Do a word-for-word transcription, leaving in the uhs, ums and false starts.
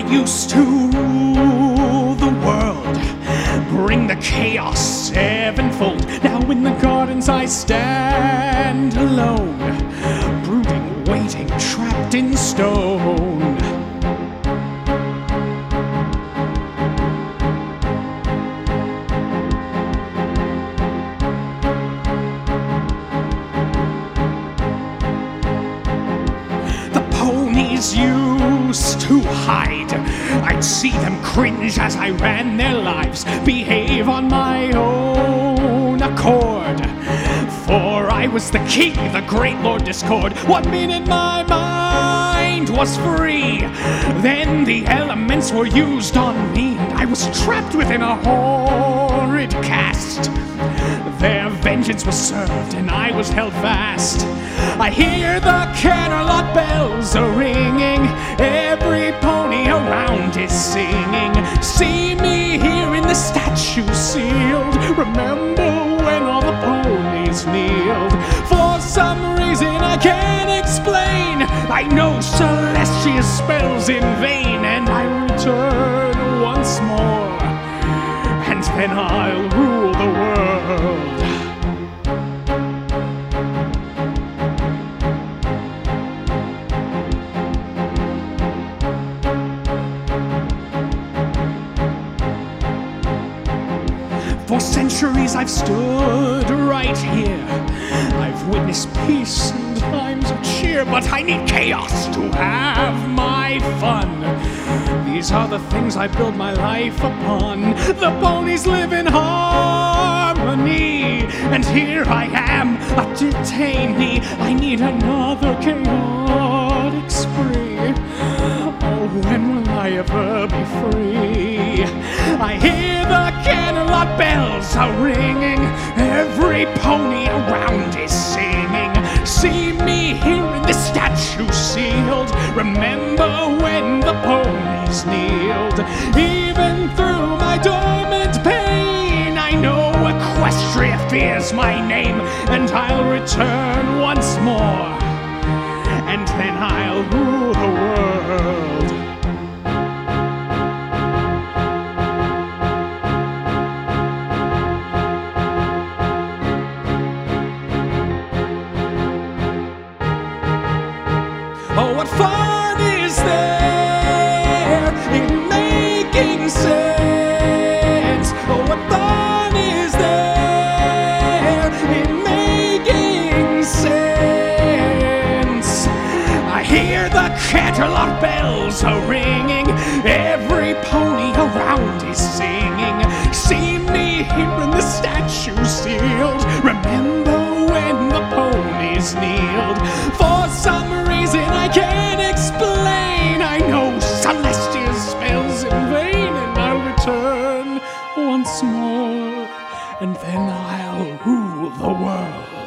used to rule the world, bring the chaos sevenfold. Now in the gardens I stand alone, brooding, waiting, trapped in stone. Used to hide, I'd see them cringe as I ran their lives, behave on my own accord. For I was the king, the great Lord Discord. One minute my mind was free, then the elements were used on me. I was trapped within a horrid cast. Their vengeance was served and I was held fast. I hear the Canterlot bells a-ringing, every pony around is singing. See me here in the statue sealed, remember when all the ponies kneeled. For some reason I can't explain, I know Celestia's spells in vain. And I return once more, and then I'll rule the world. For centuries I've stood right here, I've witnessed peace and times of cheer, but I need chaos to have my fun. These are the things I build my life upon. The ponies live in harmony, and here I am, a detainee. I need another chaotic spree. Oh, when will I ever be free? I hear the Canterlot bells are ringing, every pony around is singing. See me here in the statue sealed, remember when the ponies kneeled. Even through my dormant pain, I know Equestria fears my name. And I'll return once more, and then I'll rule the world. Oh, what fun is there in making sense? Oh, what fun is there in making sense? I hear the Canterlot bells are ringing, every pony around is singing. See me here in the statue sealed, remember when the ponies kneeled. For some reason I can't explain, I know Celestia's spells in vain. And I'll return once more, and then I'll rule the world.